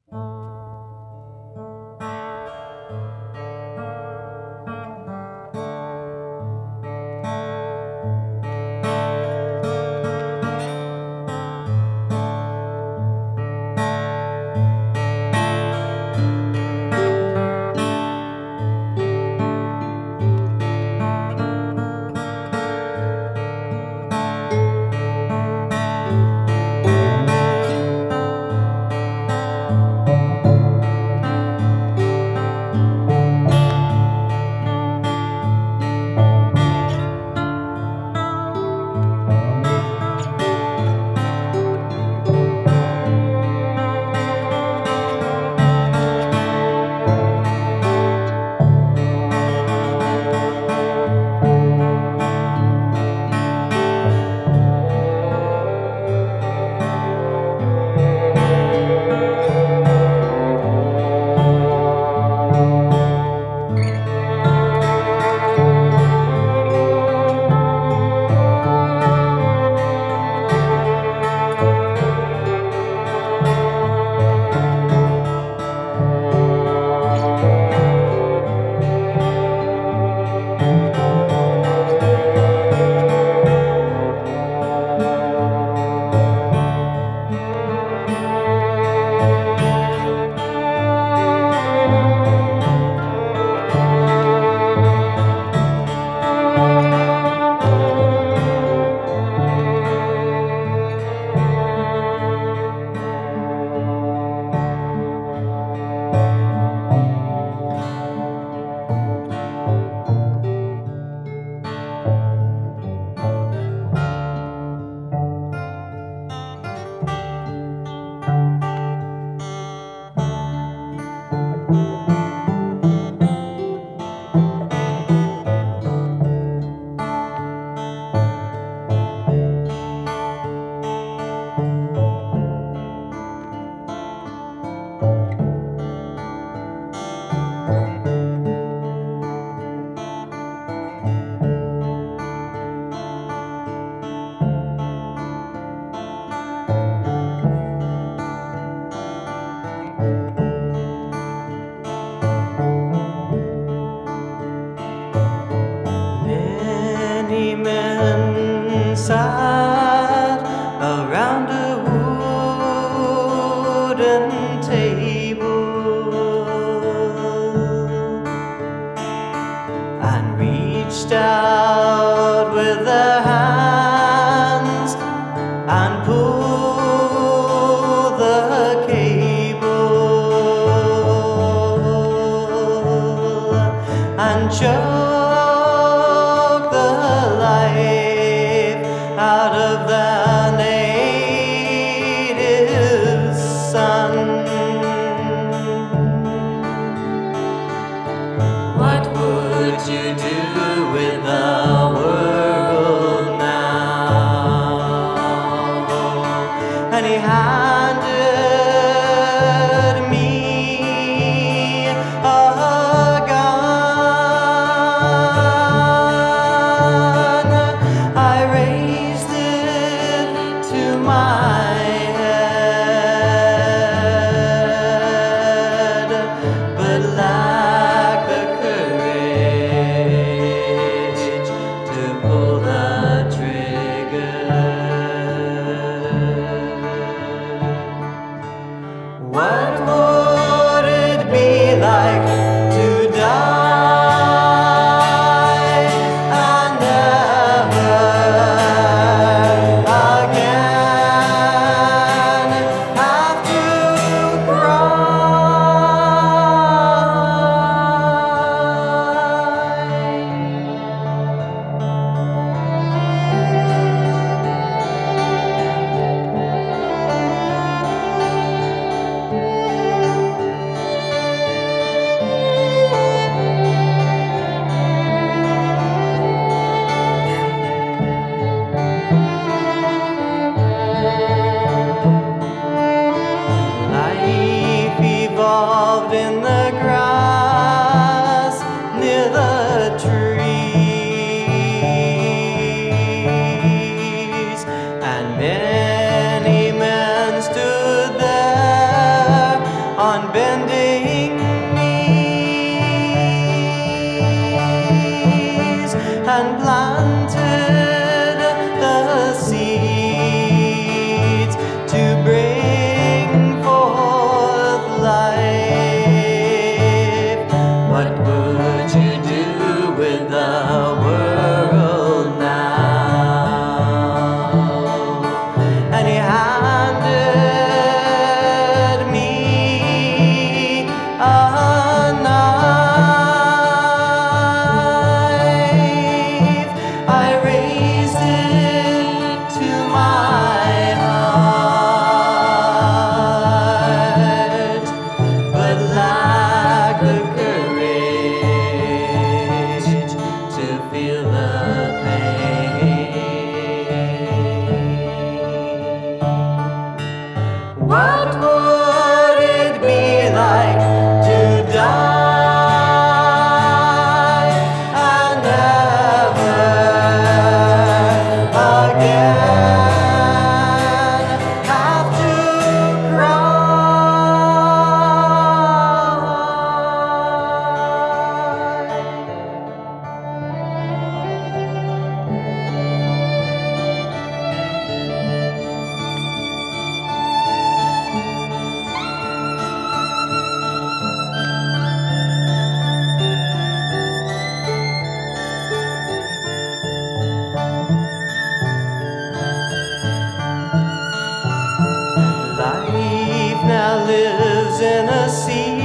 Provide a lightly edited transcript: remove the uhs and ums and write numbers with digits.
Many men sat around a wooden table and reached out with their hands and pulled the cable and choked the life out of the native son. What would you do with the world now? And he handed me a gun. I raised it to my head, but lacked the courage to pull the trigger. What would it be like to die and never again have to cry? on bending knees and planted the seeds to bring forth life. What would you do with the world now? And he handed me a knife. I raised it to my heart, but lacked the courage to feel the pain. What would it be like to die and never again have to Life now lives in a sea